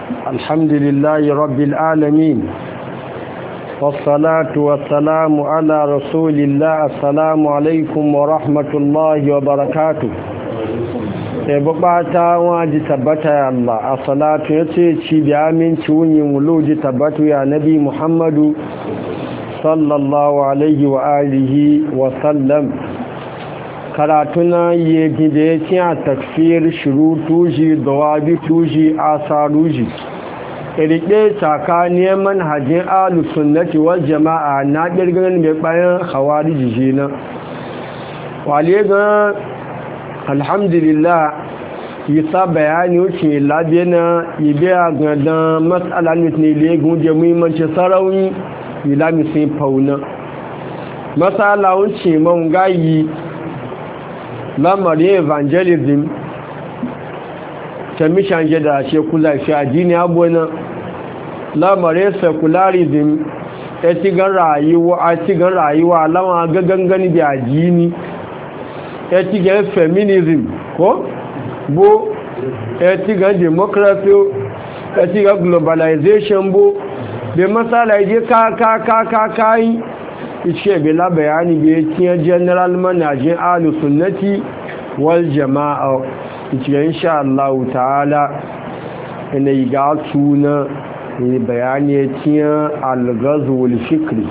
الحمد لله رب العالمين والصلاة والسلام على رسول الله. السلام عليكم ورحمة الله وبركاته. bukata waji tabbata ya Allah a salatu yace ci da aminci wunyin wuluji tabbatu ya nabi Muhammadu sallallahu alaihi wa alihi wa sallam. karatuna yegi da yake a takfir shurutuji dawabituji asaruji irike tsakaniyar manhajin ahlus sunnati wal jama'a na girgirin mai bayan khawariji jina wale ga alhamdulillah yisa bayani wuce labiya na ibiya ga dan matsala ne legun da muhimmanci sarauni ilami sun fauna matsala wuce man gayi lamarin evangelism ta mishanje da shekula shi addini abuwa lamarin secularism a cikin rayuwa lawan gagangani da addini a cikin feminism ko bo a cikin democracy a cikin globalization bo bai matsala je kayi ishe bela bayani bai cikin general manajin ahlus sunnati wal jama'a cikin insha Allah ta'ala ina yi ga tuna bayani cikin al-ghazwul fikri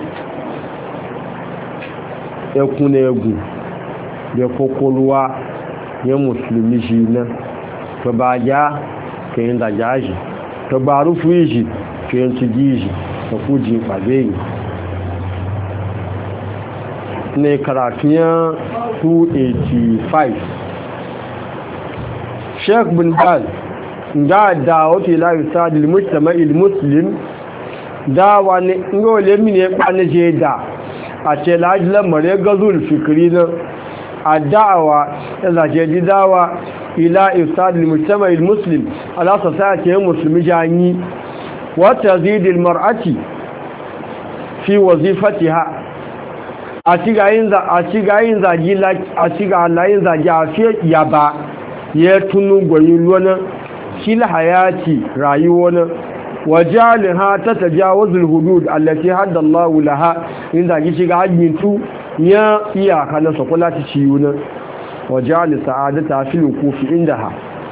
ya kuna yagu da kokolwa ya musulmi shi nan to ba ja ka yin zajaji to ba rufu shi ka yin tujiji ka kuji ɓabe ne karatun 285 Sheikh bin Baz ga dawo fi la yusad al mujtama al muslim dawa ne ngole mine kwana je da a ce lajila mare gazul fikri na adawa da je di dawa ila yusad al mujtama al muslim ala society muslimi jani wa tazid al mar'ati fi wazifatiha a ciga yin zagi a fiye ya ba ya tunu gwani luwana shi hayati rayuwa wajalin ha ta tajawazul hudud allati hadda Allah laha in zagi shiga hajjintu ya iyaka na sakula ta ciyo na wajalin sa'adata fil kufi indaha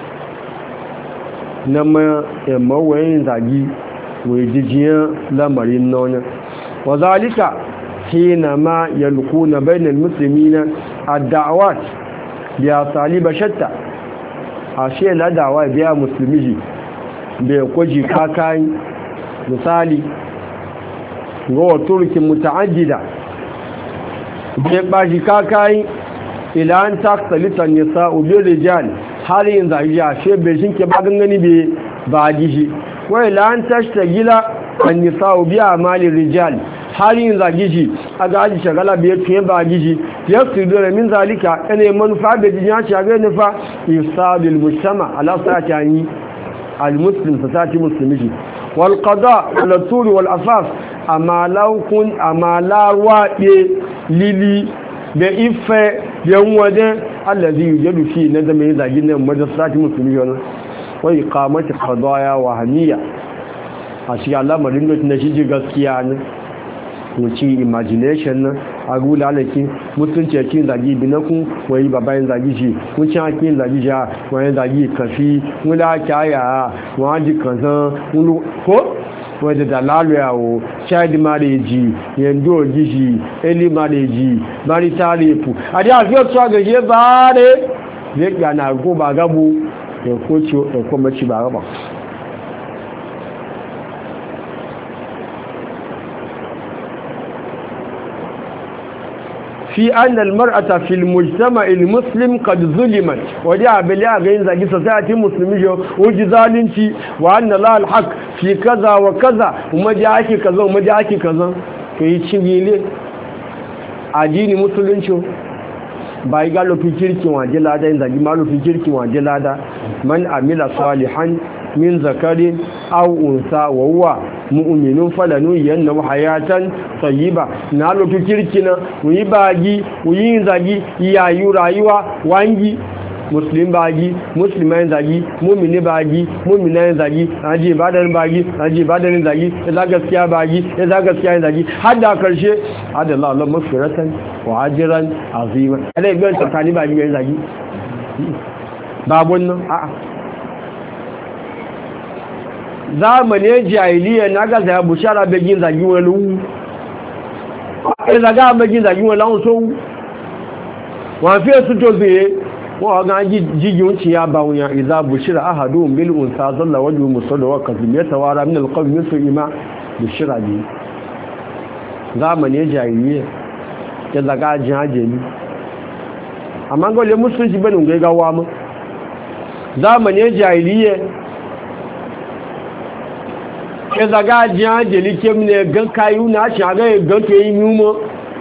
na mawayin zagi wai jijiyar lamarin nona wazalika حينما يلقون بين المسلمين الدعوات بأساليب شتى ashe la dawa biya musulmi bai kwaji kakai misali ga turkin muta'addida bai baji kakai ila an taksalita nisa'u bil rijal har yanzu ashe bai shinke ba gangani bai ba gishi wai la an tashtagila an nisa'u bi amali rijal har yin zagi shi a gaji shagala biyar tuyen ba gishi ya su dole min zalika ɗane manufa da jiya ce a gani nufa isabil mujtama ala sa'ati yi al-muslim sa'ati muslimi shi wal qada wal turi wal afaf amalakun amalarwa de lili da ife yan wajen allazi yujadu fi na zama yin zagi nan madrasati muslimi wannan wa iqamati qadaya wa haniya a cikin al'amarin da na shi gaskiya ne wuce imagination nan a gula alaƙi mutunci ya kin zagi binakun wani babayin zagi shi wuce hakin zagi shi wani zagi kafi wula kyaya wani kanzan wulu ko wadda da laluyawo child marriage yando gishi early marriage marital rape a da fiye tuwa gaje ba ne zai gana ko ba gabo ya koci ya kuma ci ba gaba في أن المرأة في المجتمع المسلم قد ظلمت ودي بليا غين زاغي سوسايتي مسلمي وجي ظالمتي وأن الله الحق في كذا وكذا وما جاءكي كذا وما جاءكي كذا كي تشيلي addini musulunci bai ga lofi kirki waje lada yin zagi ma lofi kirki waje lada man amila salihan min zakarin aw unsa wa huwa mu'minun falanu yanna hayatan tayyiba na lofi kirki na uyi bagi uyi zagi yayu rayuwa wangi muslim bagi musliman zagi mu'mini bagi mu'minan zagi aji ibadan bagi aji ibadan zagi za gaskiya bagi za gaskiya zagi har da karshe adallahu Allah maghfiratan wa ajran azima alai ban tsakani bagi ga zagi babun nan a'a zamanin jahiliya na ga da bushara begin zagi wani zaga begin zagi wani lawon so wa fi su to be wa ga jijiyun ci ya bawo ya idza bushira ahadun bil unsa zalla wajhu musalla wa kadhim yatawara min al qawm min su'ima bushira bi zamanin jahiliya ya zaga jahili amma gole musulunci bane ga gawa mu zamanin jahiliya ya zaga jahili kemne gan kayu na shi ga gan to yi mu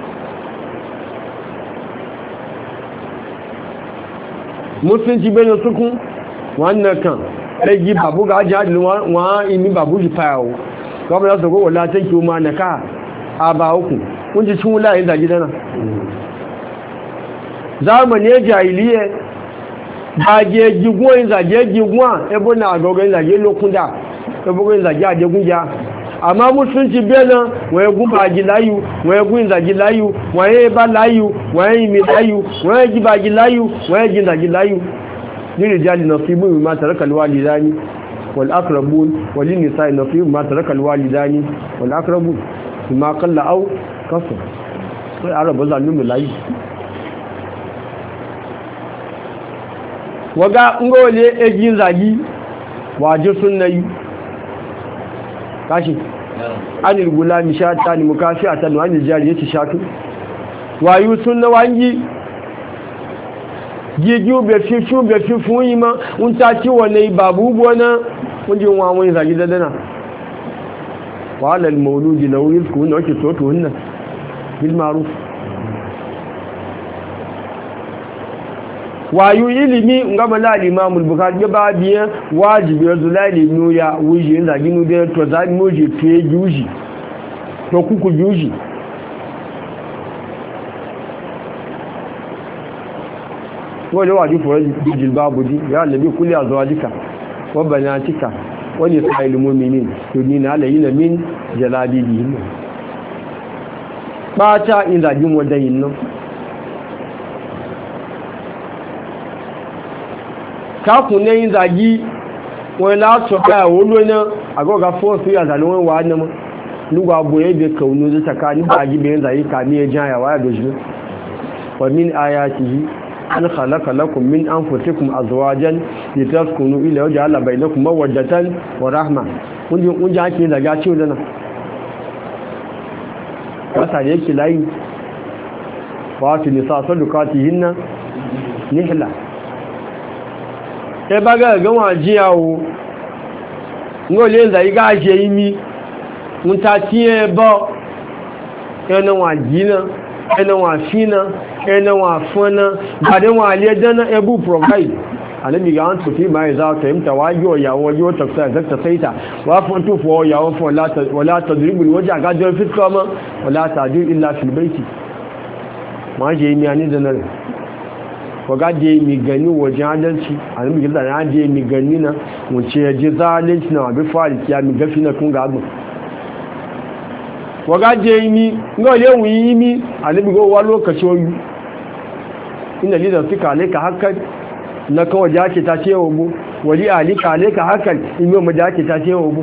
musulunci bane sukun wannan kan ɗagi babu ga jihadi wa imi babu ji fayawo kawai da su kowa latin ki ma na ka a ba uku kun ji cin wula yin zagi dana zamani jahiliya ba je giguwa yin zage giguwa ebe na agogo yin zage lokunda ebe yin zage a jegunja amma musulunci bena wọ́n gún bàájì láyú wọ́n gún ìzàjì láyú wọ́n yẹ́ bá láyú wọ́n yẹ́ ìmì láyú wọ́n yẹ́ jí bàájì láyú wọ́n yẹ́ jí ìzàjì láyú nínú ìjáde na fi múrù máa tàrà kalwa lidani wal akrabun wali nisa'i na fi máa tàrà kalwa lidani wal akrabun su ma kalla au kasu sai araba zanen láyú waga ngole ejin zagi waje sunnayi kashi anil gulami shata ni mukafi atan wani jari yace shatu wayu sunna wangi gigiu be fi fun yi ma un ta ci wani babu gona kunji wa mun zagi dadana wala al mauludi law yuzku ne wake to hunna bil ma'ruf wayu ilimi ngama la al-imam al-bukhari ba biya wajibi zulali nuya wuji zagi nu da to zagi moje fe juji to kuku juji wale wajibi fo jilbabu di ya nabi kulli azwajika wa banatika wa nisa'il mu'minin yudnina alayna min jalabibihim ba ta in zagi mu da yin nan kakun ne yin zagi wani laso kaya wolo na agoga fosu ya zane wani wa nama lugwa abu ya bai kaunu zai tsakani ba gi bayan zagi kami ya jaya waya da shi wa min ayatihi an khalaqa lakum min anfusikum azwajan litaskunu ila wajha alla bainakum mawaddatan wa rahma kun ji ake daga ciwo dana wasa da yake layi wa tu nisa sadukatihinna nihla ẹ bá gẹ́gẹ́ wọn jíyàwó ní olè ìzà igá ṣe imi ń ta tí ẹ bọ́ ẹnà wọn jína ẹnà wọn fínà ẹnà wọn fúnná gbàdé wọn alẹ́dẹ́nà ẹbú provide alẹ́bìgá ń tó fi máa ìzá tẹ̀mta wá yóò yàwó yóò tọ̀sá ẹ̀zẹ́ta saita wá fún tó fọ́ yàwó fún wọlátà dribble wọ́jà gájọ́ fiskọ́ mọ́ wọlátà dí ilá filibaiti wọ́n ṣe imi a ní zanare waga da mi gani wajen adalci a nan bigil da na da mi gani na wuce ya ji zalunci na wabi fari kiya mi gafi na kun gabu waga da mi ga wale wuyi mi a nan bigil wa lokaci wayu ina lidan suka alaika hakan na kan waje ake ta ce wabu wali alika alaika hakan imi wa maje ake ta ce wabu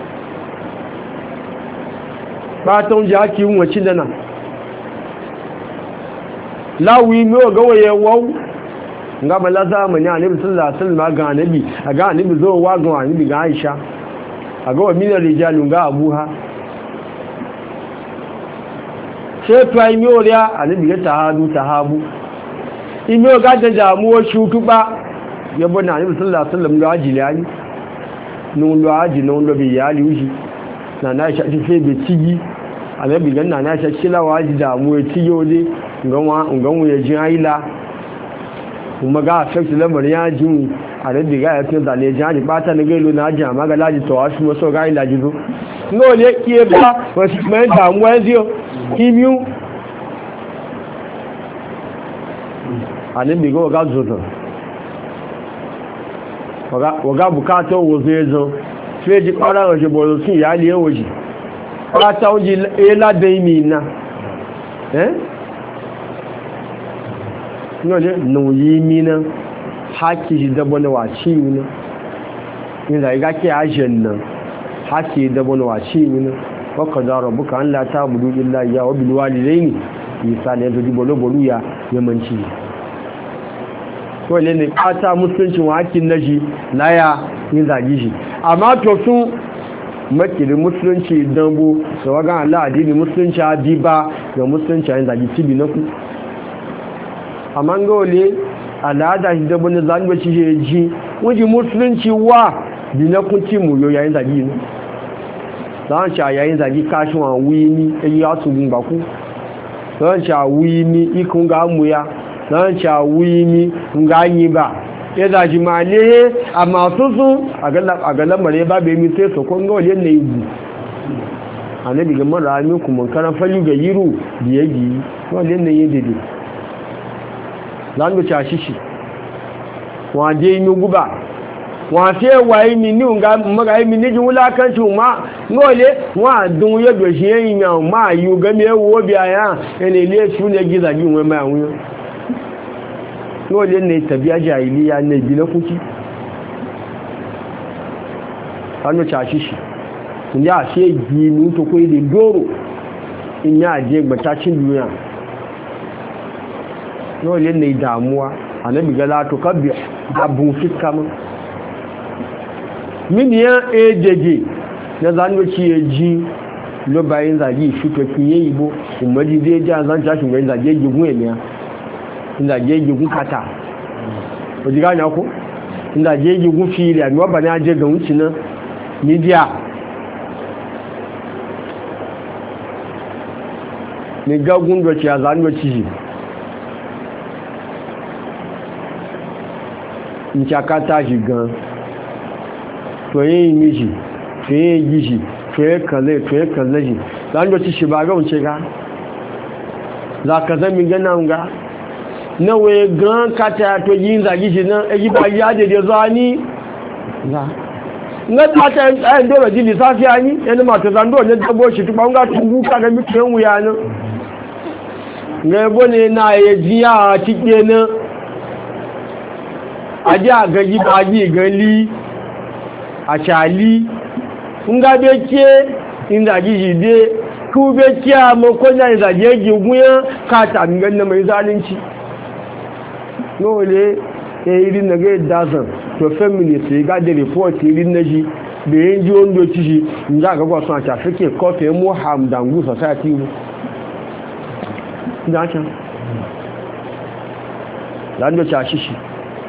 ba ta wuce ake yin wacin da nan lawi mi wa gawaye wau nga bala zamani annabi sallallahu alaihi wasallam ga annabi ga annabi zo wa ga annabi ga Aisha aga wa min rijalun ga abuha sai primordial annabi ga tahabu imo ga da jamuwa shutuba yabo na annabi sallallahu alaihi wasallam ga ajilani nun lo aji nun lo bi yali uji na Aisha ti fe be tigi annabi ga na Aisha kila wa aji damuwa tiyole nganwa ya jin aila kuma ga affect lamar ya ji a da diga ya fi zale jihadi bata na gailo na ajiya ma ga laji tawa shi wasu ga ila jizo no ne kiye ba wasu mai damuwa ya ziyo kimiyu a nan bigo ga zozo waga bukatar wazo ya zo feji ƙwarar waje bolo sun iyali ya waje ta waje lada imi na nole nauyi mina haki shi dabo na waci mina inda ya ke ajiyar nan haki dabo na waci mina waka da rabuka an lata budu illa ya wa bilwali ne misali yanzu ji bolo-bolo ya yamanci wale ne kata musuluncin wakin na shi na ya yin zagi shi amma to sun makirin musulunci dambo da wagan Allah adini musulunci abi ba ga musulunci yin zagi cibi na ku amma ga wale al'ada shi dambo na zanuwa ci shi ji wajen musulunci wa bi na kun ci mu yau yayin zagi ne za a ci a yayin zagi kashin wa wuyi ni ya yi yasu gun baku za a ci a wuyi ni ikun ga mu ya don shawuyi ni nga yi ba ya zaji male a masu su a ga lamare ba bai mi sai su kun ga wajen na yi bu a na diga mara amin kuma karan fali ga yiru da ya gi wajen na yi dede zan ga shishi wa je yi mi guba wa sai wayi mi ni nga maga yi mi ni jin wulakanci ma ngole wa dun ya do shi yin ya ma yu ga me wo biya ya ene le su ne gizaji wai ma wuyo dole ne tabiya jahiliya ne bi na kuki hannu cashi shi in ya ce gini to kai da doro in ya je gbacacin duniya dole ne damuwa annabi gala to kabbi abun fiska mun min ya ejeje na zango ci ya ji lo bayin zagi shi to kin yi bo kuma ji zai ja zan tashi mai zage gigun ne inda jeji gun kata oji gani ako inda jeji gun fili ami wabba ni a je ga wuci na media ni gagun doci a zanen doci shi in cakata shi gan to yi miji to yi gishi to yi kalle shi zanen doci shi ba ga wuce ga za ka zami gana nga na wai gan kata to yin zagi shi nan aji ba ya da zani za na ta ayin dole ji lissafi ani yana mata zando ne dabo shi tuba nga tungu ka ga mutum wuya nan ne bone na ya jiya a cike nan aji a gaji ba ji gali a chali nga be ke in zagi shi de ku be kiya mo ko na zagi gigun ka ta ngan mai zalunci nole ya yi rin na ga yadda zan to feminist ya gada report irin na shi da yin ji wanda ci shi in za ga gwason a tafi ke kofe mu hamdangu society mu da can da an doce a shi shi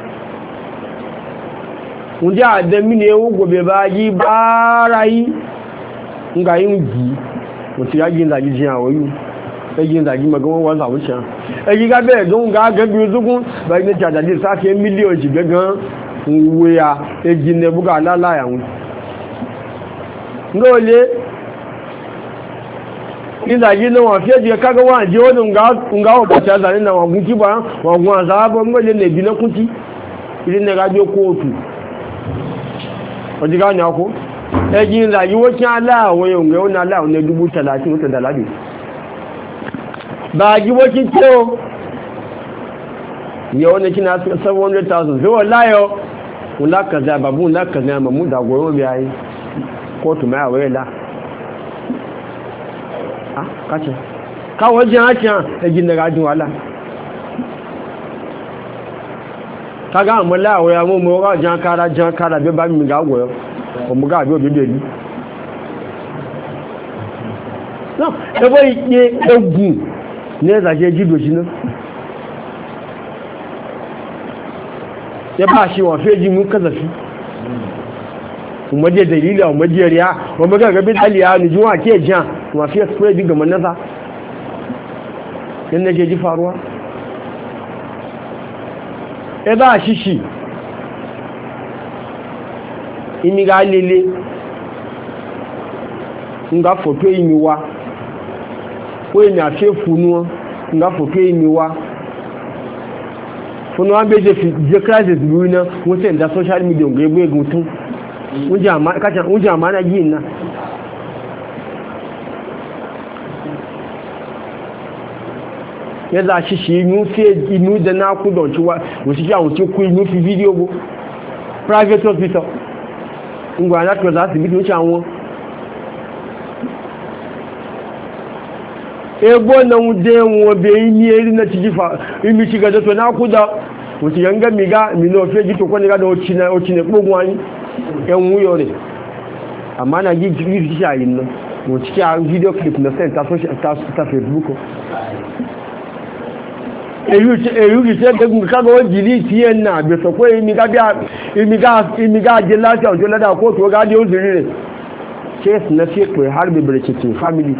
wunde a dami ne yawon gobe ba yi ba rayi nga yin gi mutu ya gina zagi jiya wayo ẹgbẹ́ ìdàjí mọ̀gán wọ́n sàwọn ṣe ẹgbẹ́ gábẹ́ ẹ̀gán ga gẹ́gbẹ́ ojúgún bẹ̀rẹ̀ ní jàdàdì sáfẹ́ mílíọ̀nù jì gẹ́gán ìwé à ẹgbẹ́ ìnẹ̀bùgà aláàláyàwó ní olè ìdàjí náà wọ́n fẹ́ jẹ́ kágọ́ wọ́n àjẹ́ wọ́n nga wọ́n pàṣẹ àzàrí náà wọ́n gún kí wọ́n gún àzárábọ̀ mọ́lẹ̀ nẹ̀bí lẹ́kúntí ilé nẹ́gájú kóòtù ọjíká ní ọkọ́ ẹgbẹ́ ìdàjí wọ́n kí aláàwọ̀ ẹ̀wọ̀n aláàwọ̀ ní 30,000 ba gibokin kyau yau ne kina 700,000 zuwa layo wulaka za babu wulaka za mamu da goro biyayi kotu mai awai la ah kace kawo jin hakin ta gin daga jin wala kaga amma la awai mu ga jan kara be ba mi ga goyo ko mu ga bi obi de ni no e boy ye egun ne zaje jido shi nan ya ba shi wa feji mun kazafi kuma je dalila kuma je riya kuma ga gabi daliya ni juwa ke jan kuma fi spread ga manasa yanda ke ji faruwa ya ba shi imi ga lele nga foto imi wa ko imi afe funu nga foto imi wa fún wọn bẹ́ jẹ́ crisis lórí náà wọ́n tẹ́ ìdá social media gbogbo egun tún wọ́n jẹ́ àmàrà yìí náà yadda shi inú da na kudon cewa wasu shi àwọn tí ó kú inú fi fídíò bó private hospital ngwa alákọ̀ọ́ láti bí kí ó ṣe àwọn ebo na wude wọn bẹ ní eri na ti jífa imi ṣi gada to na kuda wọ́n ti yanga miga mino ofe ji to kwani gada ocine kpogun anyi yan wuyo rẹ̀ amma na yi ṣe ayin nan wọ́n ti kí a video clip na send ta Facebook èyí ìṣẹ́ gẹ́gùn kágọ́ jìlì tí ẹ̀ náà gbẹ̀sọ̀ pé imigá jẹ láti ọjọ́ lẹ́dà kóòtù ó gádé ó zìrí rẹ̀ kéèsì na sí pé har bèbèrè kìtì family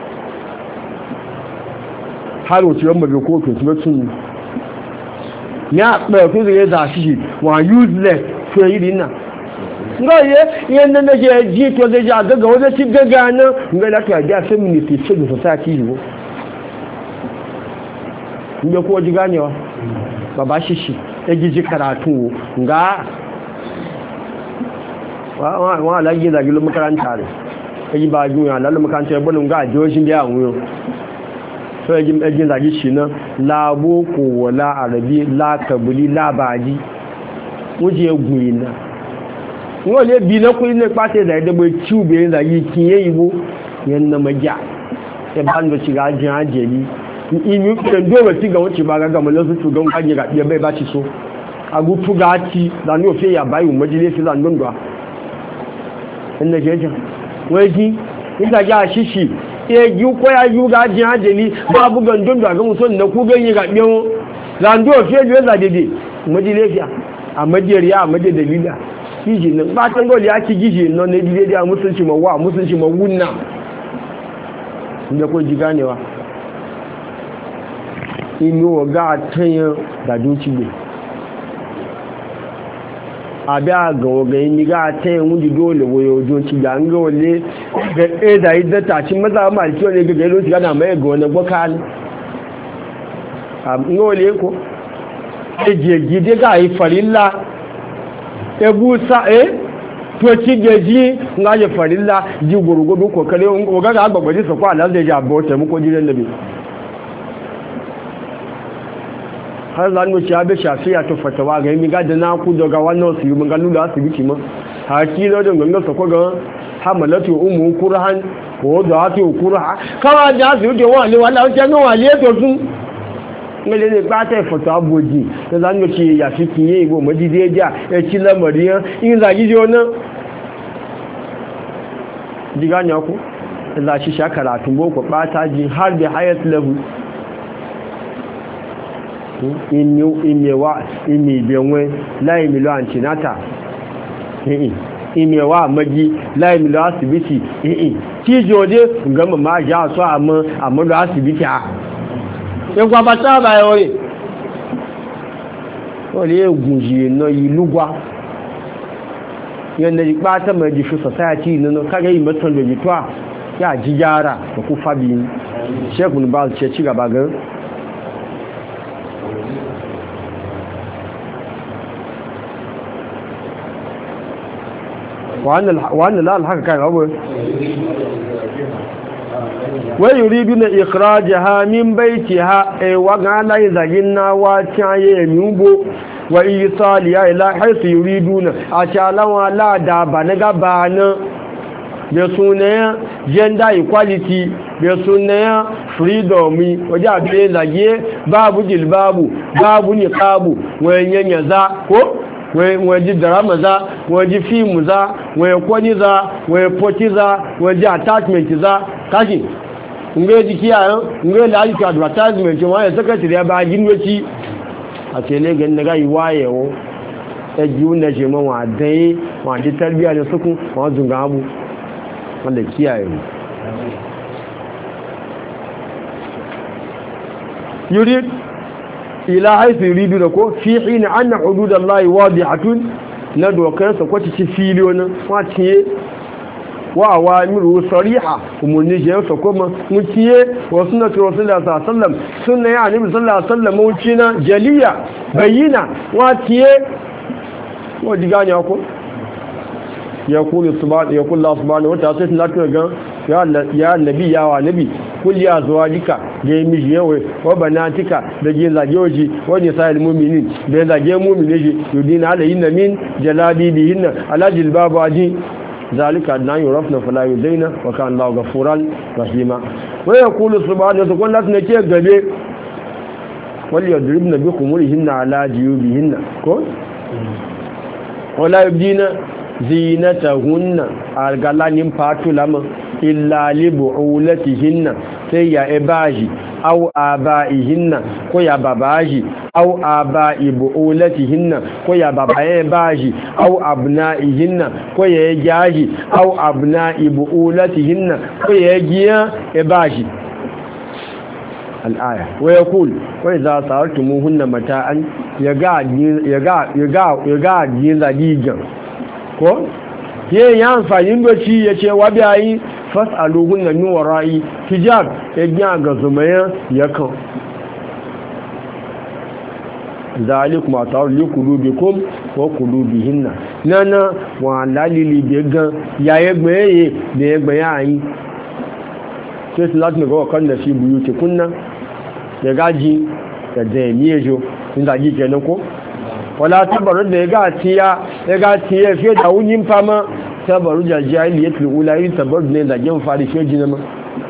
har òtù yọ mọ̀bẹ̀ kóòtù tí ó tún ní àpẹ́ tó zìrí ẹ̀dà àṣìṣì wọ́n useless fún èyí rí náà nga yẹ nẹ́nẹ́ jẹ́ jí tó zẹ́ jẹ́ àgẹ́gẹ́ ó zẹ́ sí gẹ́gẹ́ náà nga láti àjẹ́ feminist ṣẹ́gun society yìí inda ko ji ganewa baba shishi ya ji karatu ga wa alage da gilo makaranta ne yi ba juya lalle makaranta bane ga jojin da yawon so ya zagi shi na labo ko wala arabi la kabuli la baji wuje guyina wọ́n lè bí lọ́kùnrin ní pàtẹ́ ìdàgbé tí ó bèèrè ìdàgbé kí yé ìwó yẹn na mẹ́jà ẹbá ń lọ sí ajé àjẹ́lì inú pẹ̀lú tí gan wọ́n bá gágá mọ́lọ́sí tó gan kájẹ̀ rà pẹ̀lú bá ti so agútú ga ti lánú òfin yàbá ìwò mọ́jílé sí lánàá ẹnlẹ̀ jẹ́jà wọ́n jí nígbàjá àṣíṣì ẹjú kọ́yá yú ga jẹ́ àjẹ́lì bá búgan dọ́ndọ̀ àgbẹ̀mù tó nà kú gẹ́yìn rà pẹ̀lú lánàá òfin ẹjú ẹ̀zà dèdè mọ́jílé fíà àmọ́jẹ̀ríà àmọ́jẹ̀ dẹ̀lílà gíjì náà bá tẹ́ngọ́lì á kí gíjì náà ní dídé a musulci ma wà musulci ma wunna inda kò jí ganewa inú ọgá àtẹ́yàn dàdún ti gbè àbẹ́ àgàwọ̀gà inú gá àtẹ́yàn wúndi dóòlè wòye ojú ti gbà ń gọ́ọ̀lé ẹ̀dà ìdẹ́ta tí mọ́ta máa tí ó lè gẹ́gẹ́ ló ti gánà mẹ́ ẹ̀gọ́ ọ̀nà gbọ́kálí ngọ́ọ̀lé kó ẹjì dégà ìfàrílá ebu sa'e to ci gaji nga je farilla ji gurgudu kokare o ga ga gbagbaji su kwa Allah zai ja bauta mu ko jiran nabi har zan mu ci abe shafiya to fatawa ga mi ga da na ku daga wannan su yi mun ga lulu asibiti ma haki lo da ganga su ko ga hamalatu ummu kurhan ko da atu kurha kama da su yi wa ne wallahi ta no wale to sun ngele ne pata foto aboji to zan mu ci ya fi kiye ibo madide ja e ci lamariyan in za gi jona diga nya ko za shi shakara tun boko pata ji har da highest level imi benwe lai milo antinata imewa maji lai milo asibiti ki jode ngama ma ja so amma lo asibiti a ẹgbà bá sáàbà ẹ̀rọ rẹ̀ wọ́n lè gùn jì ẹ̀nà ìlú gbá yẹn lè pá tẹ́mọ̀ ẹ̀jì fi society nínú kágẹ́ ìmẹ́tàn lè tó à yà jíjá ara ọkú fábí ṣẹ́kùn bá ṣe tí gaba gan wọ́n lè láàrín haka kan wai yuridu na ikhrajaha min baitiha wa gana zagin nawa taye nubo wa isaliya ila haythu yuriduna achalawa la da banaga bana be sunaya gender equality be sunaya freedom waja be lage babu jilbabu babu niqabu wanyanya za ko waje drama za waje film za waje kwani za waje poti za waje attachment za kaji nge jiki ayo nge la yi advertisement wa ya secretary ya ba ginweci a tele gan daga yi wayewo e jiun na je man wa dai wa di tarbiya ne suku wa zunga abu wanda kiyaye mu yurid ila haythu yuridu da ko fi hin anna hududallahi wadihatun na dokar sa kwaci ci fili wannan wa tiye wa awamiru sariha umurni je so kuma mutiye wa sunnatu rasulullahi sallallahu alaihi wasallam sunna ya nabi sallallahu alaihi wasallam mutina jaliya bayyina wa tiye wa digani ko يقول الله سبحانه وتعالى يا نبي يا نبي كل يا زواجك جيمي يوي وبناتك دجي زاجوجي ونساء المؤمنين بزاجي مؤمنين يدين عليهن من جلابيبهن على جلباب اجي ذلك أن يعرفن فلا يؤذين وكان الله غفورا رحيما ويقول سبحانه وتعالى لا تنكي غبي وليضربن بخمرهن على جيوبهن ولا يبدين zinatahunna algalanin fatulama illa li bu'ulatihinna sai ya ibaji aw abaihinna ko ya babaji aw abai bu'ulatihinna ko ya babaye baji aw abnaihinna ko ya yaji aw abnai bu'ulatihinna ko ya giya ibaji al-aya wa yaqul wa idza sa'altumuhunna mata'an yaga zadijan ko ye ya amfani doci ya ce wa biyayi fas'aluhun min wara'i hijab ya gya ga zumaya yakan zalikum ata'u qulubikum wa qulubihinna nana wa lalili be gan ya yegbe de yegbe yayi sai lati go kan da shi buyu ce kunna ya gaji da da miyejo inda ji kenan ko wala tabaru da ya ga tiya fiye da wuyin fama tabaru da jahiliyatul ula yin tabaru ne da gen fari fiye jina ma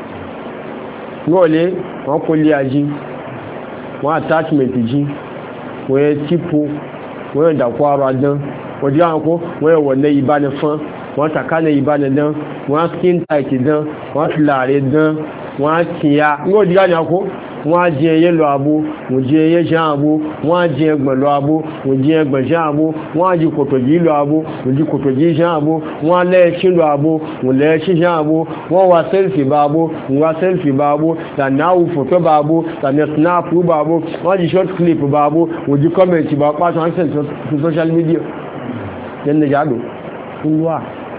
gole wọn kulli aji wọn attachment ji wọ́n tipo wọ́n da kwaro adan wọ́n di anko wọ́n wọ̀nà ìbáni fún wọ́n takánà ìbáni dán wọ́n skin tight dán wọ́n tulare dán wọ́n tiya ní ó di gani ako wọ́n jẹ ẹyẹ lọ abó wọ́n jẹ ẹyẹ ṣe àbó wọ́n jẹ ẹgbẹ̀ lọ abó wọ́n jẹ ẹgbẹ̀ ṣe àbó wọ́n jí kòtòjì lọ abó wọ́n jí kòtòjì ṣe àbó wọ́n lẹ́ẹ̀ṣí lọ abó wọ́n lẹ́ẹ̀ṣí ṣe àbó wọ́n wá sẹ́lfì bá abó wọ́n wá sẹ́lfì bá abó tànáwù fòtó bá abó tàní snapu bá abó wọ́n jí short clip bá abó wọ́n jí kọ́mẹ̀ntì bá pàṣẹ access to social media yẹn ní jádò ń wà.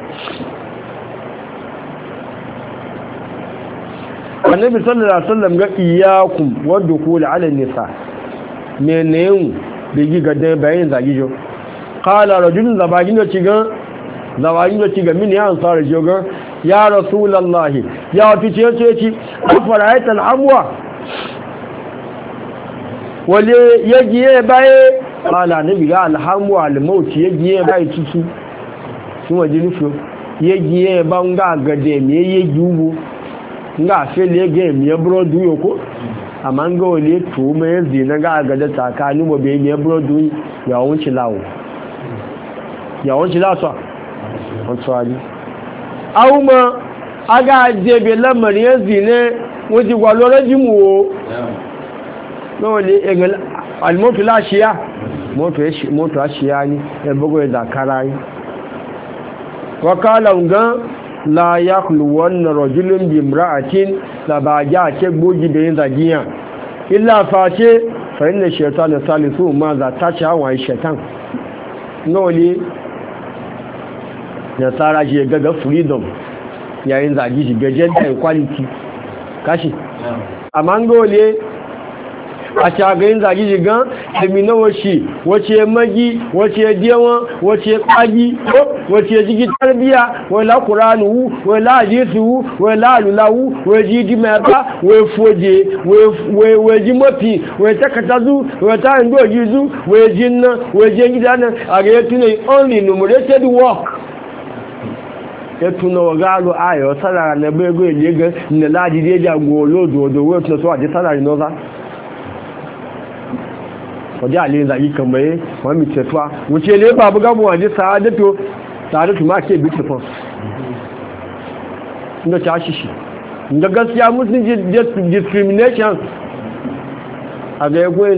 annabi sallallahu alaihi wasallam ga iyyakum wadkhul ala nisa menene bigi gadan bayin zagijo qala rajulun zabagin da ciga min ya ansar joga ya rasulullahi ya fice ce afaraita al'amwa wale yagiye baye qala nabi ga alhamwa al-maut yagiye baye tutu kuma jinufu yagiye banga gade me yagiugo nga fele game ya brodu yoko amma nga wale to mai zina ga ga da tsakanin mu bai ne brodu ya wunci lawo on tsari auma aga je be lamar ya zine wuji gwalo rajimu wo no wale egal almotu la shiya moto ashiya ni e bugo da karai wakala nga la yakhlu wan rajulun bi imra'atin la baja ke gogi da yin zagiya illa face fa inna shaytana salisu ma za ta ci hawa shaytan noli ya tsara shi ga freedom yayin zagi shi ga gender equality kashi amma ngole a shagayin zagi jigan emina wace magi wace diyawan wace kwagi wace jigi tarbiya wala kuranu wala hadithu wala lulawu waje ji maba wai foje wai ji mafi wai takatazu wai ta ndo jizu wai jinna wai je gidana a ga yatune only enumerated work yatuna wagalo ayo salara na bego yega na ladi deja golo do wai to so aje salary noza wajen aliyu zaɓi kamar wani cetuwa wuce ne babu gamu waje sa'adatu ma ke beautiful inda ta shishi inda gaskiya musulunci discrimination a ga yagoyin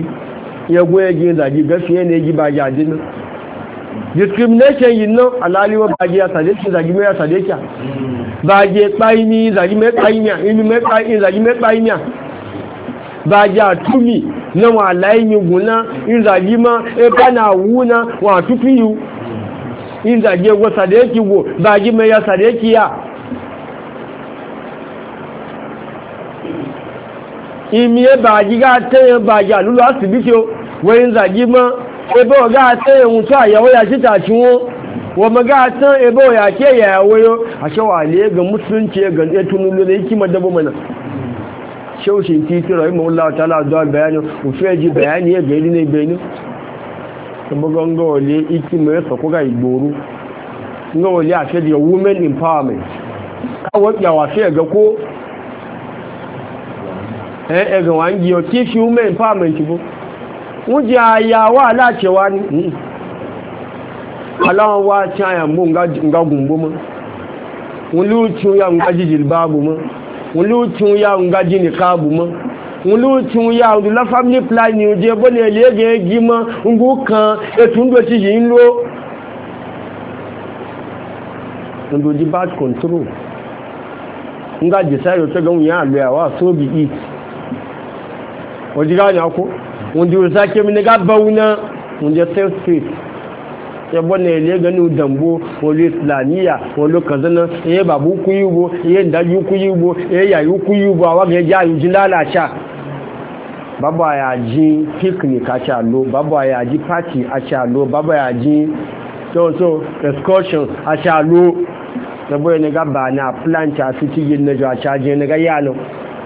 zagi gaskiya ne yi ba jajin discrimination yi nan alaliwa ba ya sade ki zagi mai ya sade ki ba je kpaimi zagi mai kpaimiya inu mai kpaimi zagi mai kpaimiya ba ja tumi na wa layin guna in zagi ma e kana wuna wa tufiyu in zage go sadeki go bagi mai ya sadeki ya imiye bagi ga tayin bagi alulu asibiti wayin zagi ma ebe ga tayin mutu ayawo ya shi tachiwo wa maga tan ebe ya ke ya wayo a shawale ga musulunci ga tunulu da hikima dabo mana shaushin titi rahimahullahu ta'ala da bayani ufeji bayani ya gari ne bayani kuma gongo wale hikima ya sako ga igboru ngo wale a fiye women empowerment kawo yawa fiye ga ko ga wangi yau kifi women empowerment ko wuje ayawa alacewa ni alawan wa chaya mu nga gumbo mu wulutu ya nga jilbabu mu wulutu ya nga jinikabu mu wulutu ya la family planning je bone lege gima ngu kan etundo ti yin lo ndo di bad control nga decide to gan ya lo ya wa so bi eat ojiga nya ko wundi usake mi ga bauna wundi self space ya bane le ganu dambo wani islamiya wani kazana ya babu kuyubo ya ndaju kuyubo ya yayu kuyubo wa ga ja yu lalacha baba ya ji picnic a cha lo baba ya ji party a cha lo baba ya ji so excursion a cha lo da boye ne ga ba na plan cha su ci yin na ja cha je ne ga yalo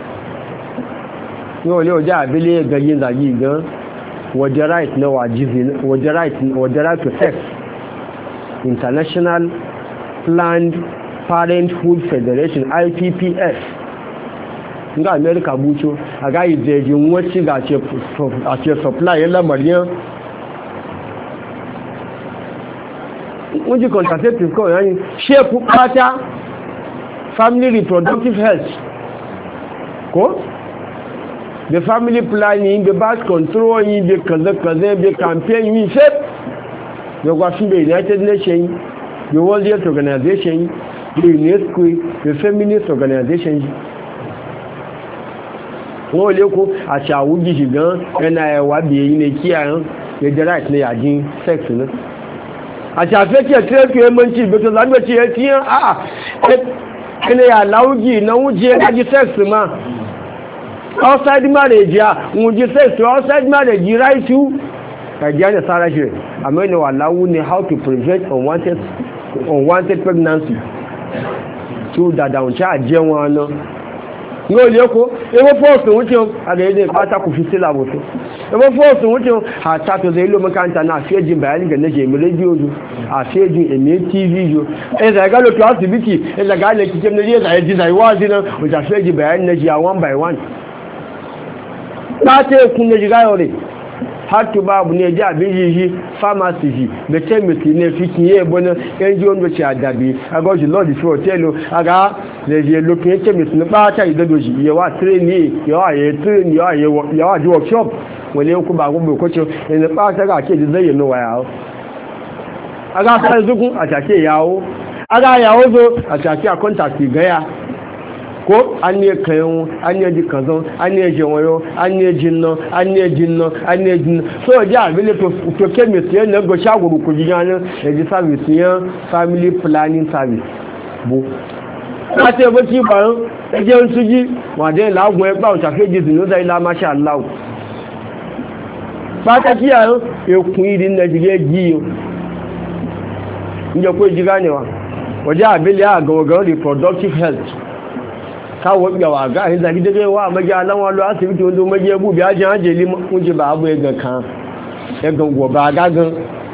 yo le o ja bele ga yin zagi gan wadda right na wajibi wadda right to sex International Planned Parenthood Federation IPPF nga America bucho aga izeji nwachi ga che supply la marian unji contraceptive ko yani shape pata family reproductive health ko the family planning, the birth control, the kaza campaign, we said, the United Nations, the World Health Organization, the UNESCO, the feminist organization. Wọ́n lè kó àṣà àwújì ṣùgbọ́n ẹna ẹwà bí èyí ní kí àrùn lè right ní àjín sex náà. Àṣà àfẹ́kì ẹ̀tẹ́ẹ̀kì ẹmọ́ntì ìgbẹ́tọ̀ lágbẹ̀tì ẹ̀ tí ẹni àláwùjì náwó jẹ́ àjí sex máa. Outside marriage sex outside marriage right to Nigerian Sarajire. I mean, allow how to prevent unwanted pregnancy. So that down charge one. No leko, ewo force wuce agade fata ku fisila wato. Ewo force wuce ha ta to zai lo makanta na fejin bayani ga naje mu radio ju, a fejin eme TV ju. Da ga lo to asibiti, da ga le kikem ne zai ji zai wazi na, mu ta fejin bayani naje one by one. Ta ce kun ne jiga yore har to babu ne ji abin yi pharmacy ji da chemist ne fikin ye bona en ji on do ci adabi aga ji lord fi hotel aga le je lo ke chemist ne ba ta idado ji ye wa train ya wa ji workshop wale ku ba go ko ce ne ba ta ga ke ji zai no waya aga sai zugun a take yawo aga yawo zo a take a contact ga ya ko an ne kayan an ne dikazon an ne jewayo an ne jinno so ja bile to chemist yan na go shaguru ku jigana da ji service yan family planning service bo ka te bo ki ba e je nsuji wa de la gun e gba o ta feji zinu da ila masha Allah ba ta ki ayo e kun idin na jige ji yo nje ko jigane wa waja bile a go reproductive health kawo yawa ga hin zagi dage wa magiyalan wallo asibiti wanda magiya bu biya jin hajeli mun ji ba abu ga kan ya gango ba gagan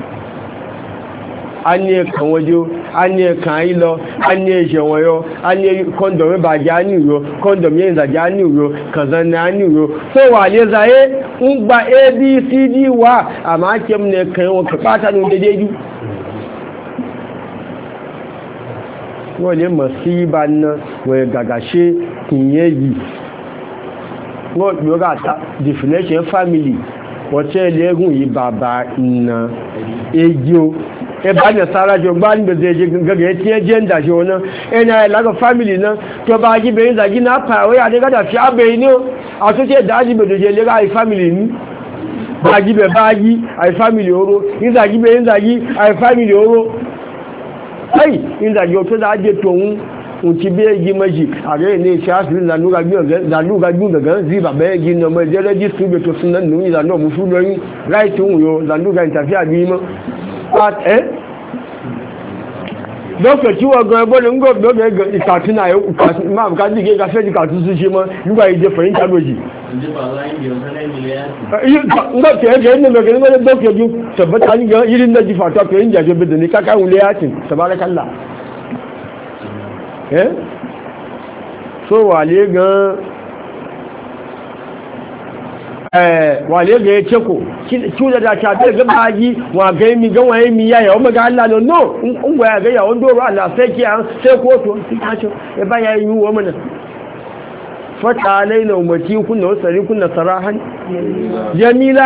anye kan wajo anye kan ilo anye jewoyo anye condom ba ja ni ro condom yin za ja ni ro kazan na ni ro so wale zaye ngba abcd wa amma kem ne kan wa ka pata no dedeju wọ́n lè mọ̀ sí ibà náà wọ́n gàgàṣe kìíyẹ yìí wọ́n lọ́gá definition family wọ́n tẹ́ lẹ́gùn yìí bàbá ìnà èjì o ẹbá ní sárájọ gbá nígbèsè èjì gẹ́gẹ́ tí ẹ jẹ́ ń dàṣẹ́ wọn náà ẹ̀nà ìlàgọ̀ family náà tó bá jíbẹ̀ ìzàgí náà pàwẹ́ àdẹ́gádà fi ábẹ̀ inú àtúnṣe ìdájíbẹ̀dọ̀jẹ́ lẹ́gá ìfamily ní bá jíbẹ̀ bá yí àìfamily oró ìzàgíbẹ̀ ìzàgí àìfamily oró ai inda yo to da je to unti be gi maji are ne shafi la nuga biyu daga ziba be gi no me je register be to sunan nu ila no mu fu lo yin right un yo la nuga interfere bi mo at dọ́kẹ̀ tí wọ́n gan ẹgbọ́n ń gọ́ọ̀dọ́ gẹ̀ẹ́gẹ̀ ìkàtúnà máa bùká jí gẹ́gẹ́ fẹ́ ìkàtún sí ṣe mọ́ nígbà ìjẹ fẹ̀yìn tàbí ngọ́ọ̀kẹ̀ ẹgbẹ̀ ẹgbẹ̀ ẹgbẹ̀ ẹgbẹ̀ dọ́kẹ̀ jú tẹ̀bẹ́ta ní gan irin náà jí fàtọ́ pé ń jẹ́ bẹ̀dẹ̀ ní kákàrùn lé yàtìn tẹ̀bárakálà so wà lé gan wale ga ya ce ko cuda da ta ta ga baji wa ga mi ga waye mi yaya o maga Allah no in go ya ga ya wando ro Allah sai ki an sai ko to sai ta ce e ba ya yi wa mana fata alaina ummati kunna wasari kunna sarahan jamila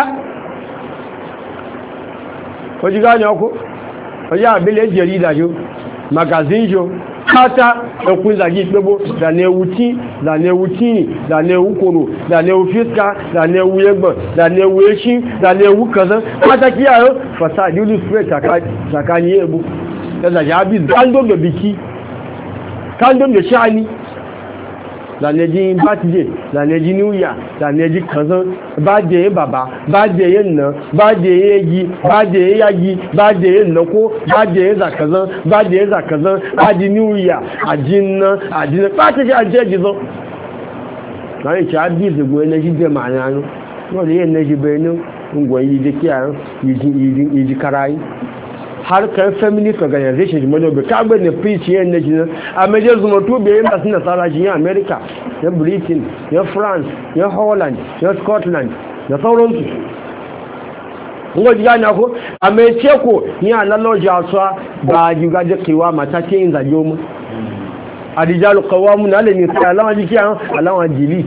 ko ji gane ko ya bile jarida jo magazine jo kata ẹkùn ìzàgí ìpébó dànẹ́wùtí dànẹ́wùkòrò dànẹ́wùfíṣká dànẹ́wùyẹgbọ̀n dànẹ́wùẹ́ṣí dànẹ́wù kazan pàtàkì ààrùn fasadi olùsùpẹ̀ sàkání ẹbú ẹzàjá bí kándòmò bìkí kándòmò ṣáàní dànẹ́jí bátijé dànẹ́jí níwúyà dànẹ́jí kazan bájẹ̀yẹ bàbá bájẹ̀yẹ nà bájẹ̀yẹ yí bájẹ̀yẹ yáyí bájẹ̀yẹ nàkó bájẹ̀yẹ zàkazan bájẹ̀yẹ zàkazan bájì níwúyà àjínà pàtàkì àjẹ́jì zọ láyé tí a bí ìsìnkú ẹnẹ́jí jẹ màánà ánú wọ́n lè yẹ ẹnẹ́jí bẹ̀rẹ̀ ní ngwọ̀ yìí jẹ́ kí àrùn yìí káráyí harkar feminist organization ji majobe kagbe ne preach yin na jinan a major zuma tobe yin masu nasara shi yin america ya britain ya france ya holland ya scotland da sauransu ngo ji gani ako a mai ce ko ni a laloji asuwa ba juga da kewa mata ce yin zage mu a rijalu kawamu na lalini sai alama jiki an alama jili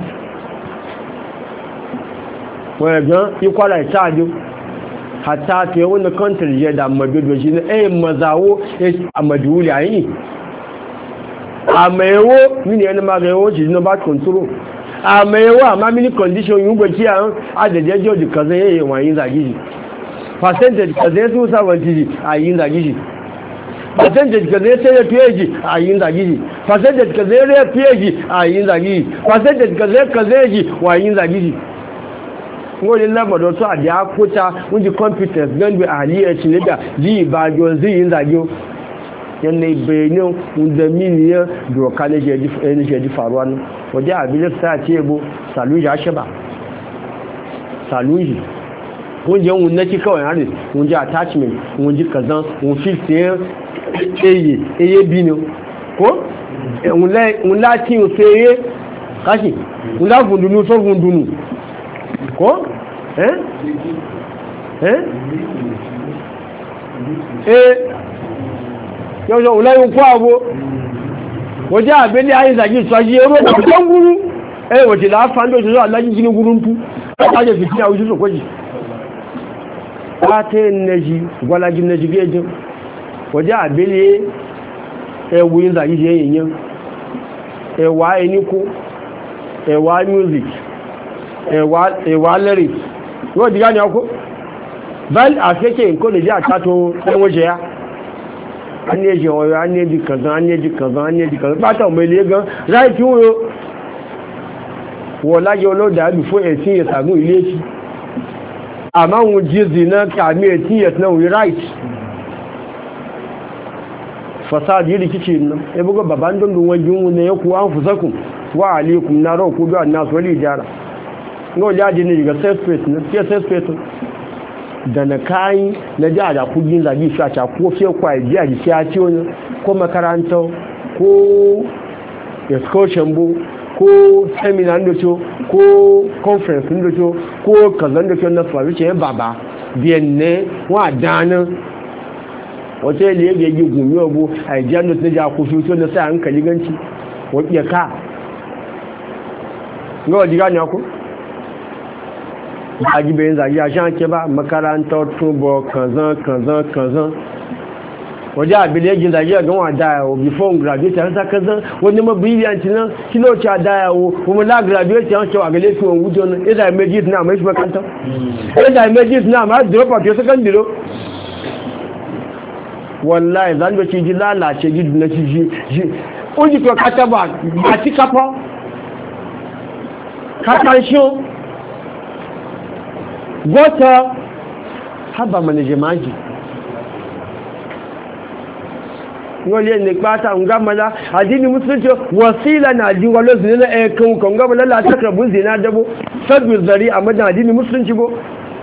wani gan ikwala ita ajo hatta ta wani country ya da mabido shi ne mazawo a maduli a yi a maiwo mini yana magayewo shi na ba control a maiwo amma mini condition yi gwaci a adadin joji kaza ya yi wayin zagi shi percentage kaza ya su sabanci shi a yin zagi shi percentage kaza ya sai ya fiye shi a yin zagi shi percentage kaza ya fiye shi a yin zagi shi percentage kaza ya kaza shi wa yin zagi shi wani lamar su a da kuta wunji competence don bi aliyar shi da ji ba don zai yin zage yana bayanin wanda miliyan doka na jeji faruwa nan wajen abin sa ce bu saluji a shi ba saluji wunji yawon naki kawai hari wunji attachment wunji kazan wunji 50 eye binu ko wunla tin eye kashi wunla gundunu so gundunu ko yau ulayin kwabo waje abin ayin zagi su aji yaro da kusan guru wace da hafa ndo su zuwa lajin gini gurun tu a je fitina wuce su kwaji ta yin naji gwalajin naji gejin waje abin wuyin zagi je yin ewa eniko ewa music ewa lyrics yóò dìgá ní ọkọ́ bẹ́ẹ̀ àfẹ́kẹ́ nǹkan lè jẹ́ àtàtò ẹwọ́jẹ́ ya a ní ẹjẹ́ ọ̀rọ̀ a ní ẹjì kànzán a ní ẹjì kànzán a ní ẹjì kànzán pátá ọmọ ilé gan ráì tí wọ́n wọ́n láyé olóòdà ẹ̀lú fún ẹ̀sìn ìyẹ̀sàgún ilé ẹ̀sì àmá wọn jízi náà kàmí ẹ̀sìn ìyẹ̀sìn náà wí ráì fasadi yìí kìí náà ẹgbẹ́gbẹ́ bàbá ń dọ́ndọ̀ wọn jí wọn yẹ kú àǹfùsẹ́kùn wà àlékùn náà rọ̀ kú bí àdínà sọ́lì ìjára ngo jaji ne daga safe space ne ke safe space da na kai na ja da kugin zagi shi a ta ko fiye kwa ji a ji ya ci wani ko makaranta ko excursion bu ko seminar ndo cho ko conference ndo cho ko kazan ndo cho na faru ce baba bienne wa dana wace ne yake yi gumi obo a ji ando ne ja ku fi to na sai hankali ganci wa ka ngo diga ne ko agibe zagi a shan ke ba makarantar tubo kanzan waje abile yin zagi a ganwa dayawo before graduate an sa kanzan wani ma brilliant nan kilo cha dayawo kuma la graduate an cewa gale fi wani wujo nan ida images na mai shi makaranta ida images na ma drop out secondary wallahi zan ba ci ji lalace gidu na ci ji oji to kata ba a ti kafa katanshin gota haba mana jamaji wani ne kpata ngamala addini musulunci wasila na addini walo zina na kan ngamala la takrabun zina dabo sabu zari a madan addini musulunci bo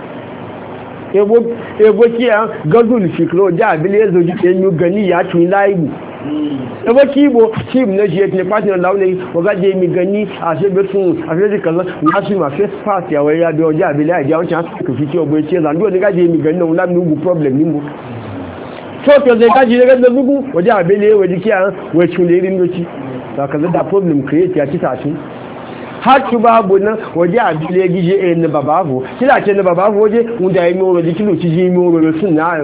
ebo kiya gazul fikro da abile zo ji enyu gani ya tun laibu ebo kibo kim na je ne partner laune waga je mi gani a se be sun a se kaza na su ma face pass ya waya do ja abile a ja on chance ku fiti obo che zan do ne ga je mi gani na mi ngu problem nimbo so to zai gaji daga da zugu waje abele waje kiya wai chule irin doci to kaza da problem create ya ci tashi har ki babu nan waje abele gije ne babavu kila ce ne babavu waje unda yi mo waje kilo ci ji mo ro sun na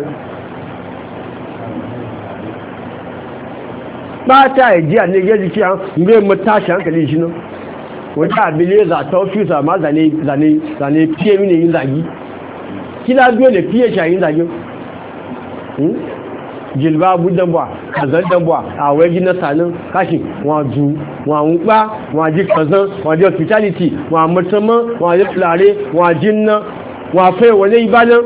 ba ta ji ne gaji kiya ngai mutashi hankali shi no waje abele za ta office ma zane fiye mini yin zagi kila dole fiye shi yin zagi jilbabu danbwa kazan danbwa a waje na sanin kashi waju wawunpa waje kazan waje hospitality wa musamman waje fulare wajin nan wafe wale ibadan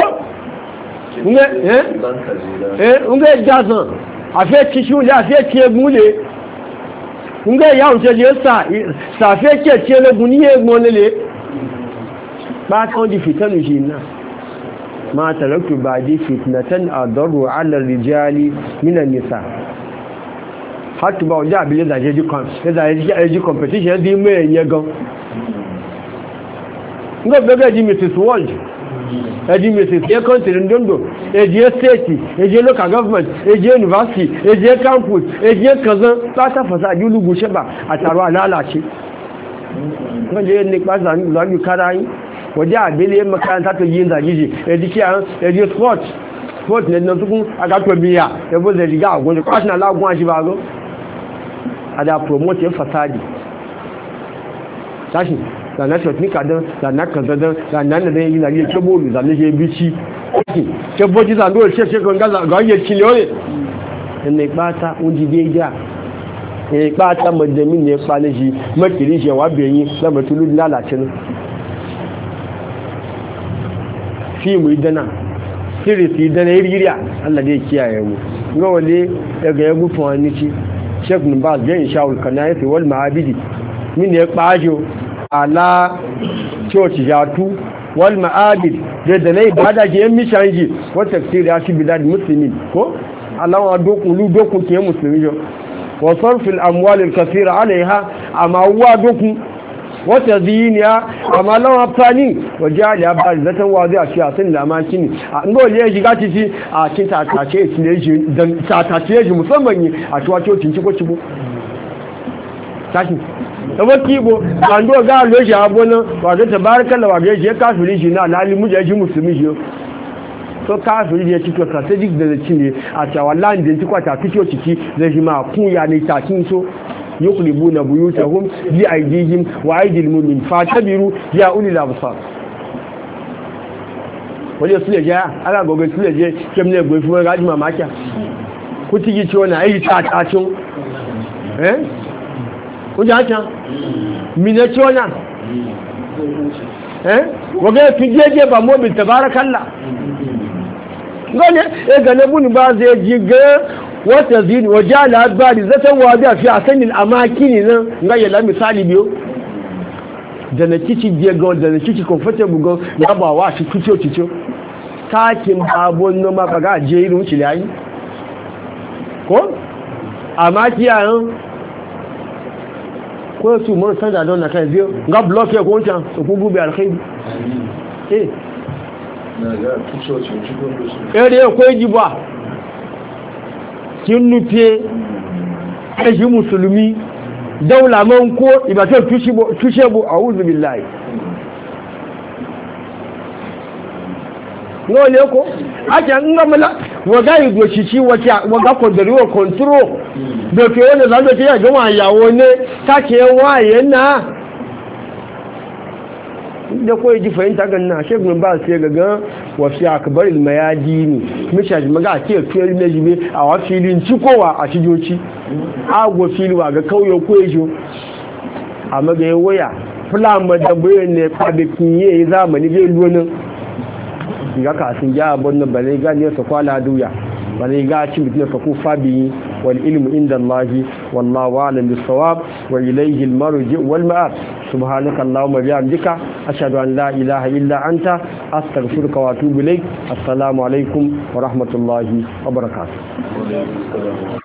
unge jazan afe tishu le afe tiegun le unge ya unje le sa fe ke tielegun ni egbon le ba kan di fitanu jinna ma taraktu ba'di fitnatan adaru 'ala ar-rijali min an-nisa hatu ba oja bile da jeji competition di me yen gan ngo bege di Mrs World edi Mrs e country ndondo edi state edi local government edi university edi campus edi kazan tata fasa julugu sheba ataro alalace wanda ne kwasa ni lagu karai waje abele makaranta to yin zagiji edi sport ne na tukun aga to biya e bo ze riga agun kwasa na lagun aji ba go ada promote fasadi tashi da na technical dan da na kaza dan da nan da yin zagiji ke bolu da ne je bici ke boji za ndo che ga ye chile ne pata unji deja e pata madami ne paleji makiri je wa beyin la batulu lalace ne fimu idana sirisi idana iriya Allah dai kiyaye mu ga wale daga ya gufu wani ci Sheikh bin Baz ga insha Allah kana fi wal ma'abidi min ya bajo ala church jatu wal ma'abid da nayi bada je mishanji wa tafsir ya shi bilad muslimin ko Allah wa dokun ke muslimi jo wa sarf al amwal al kathira alaiha amma wa dokun wata ziniya amma lawan fani waje ya ba zatan wazi a shiya sun lamaki ne a ngole ya shiga cici a cin tatace shi dan tatace shi musamman ne a tuwato cinci ko cibo tashi da kibo an do ga lo shi abona wa ga tabarakallah wa ga je kafiri shi na lalimu je ji musulmi shi so kafiri je cito strategic da cin ne a cewa land din kwata fito ciki da shi ma kun ya ne ta kin so يقلبون بيوتهم بأيديهم وأيدي المؤمنين فاعتبروا يا أولي الأبصار wani su leje ana gogon su leje kem ne goyi fuwa gaji mamakiya ku tigi ci wani ayi tatacin kun ji haka mine ci wani waga fi jeje ba mobil tabarakalla gane gane bunu ba zai jiga wata zini waje al'adbari zaton wada fi a sanin amakini nan ga yala misali biyu da na kici jego da na kici comfortable go ya ba wa shi tuciyo takin babon noma ba ga je irin wuce layi ko amakiya yan ko su mun san da don na kai biyo ga block ya ko wancan su ku gube alkhairi na ga tuciyo ci ko yi ba kin nufe ƙashi musulmi daula man ko ibatar tushe bu a wuzu billahi no ne ko ake an gamala waga yi goshishi waga kodariwa kontro da ke wani zaɓe ta yi gama yawo ne ta ke waye na da koyi ji fahimta ga na Sheikh bin Baz sai ga wa fi akbar al mayadini mishaji maga ke tuyar ne jibe a wa filin cikowa a cijoci agwo fili wa ga kauyo koyejo amma ga waya plan da bayan ne kwabikin yayi zamani ga luwanin ga ka sun ja bonnan bale ga ne su kwala duya bale ga ci mutune fa ku fabi wal ilmu inda Allah wallahu a'lam bis-sawab wa ilayhi al-marji wal ma'ab subhanaka allahumma bihamdika ashhadu an la ilaha illa anta astaghfiruka wa atubu ilayk assalamu alaikum wa rahmatullahi wa barakatuh